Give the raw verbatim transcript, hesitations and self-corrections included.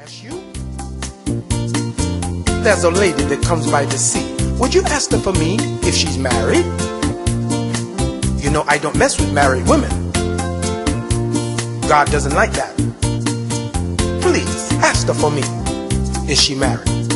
ask you. There's a lady that comes by the sea. Would you ask her for me if she's married? You know I don't mess with married women. God doesn't like that. Please ask her for me. Is she married?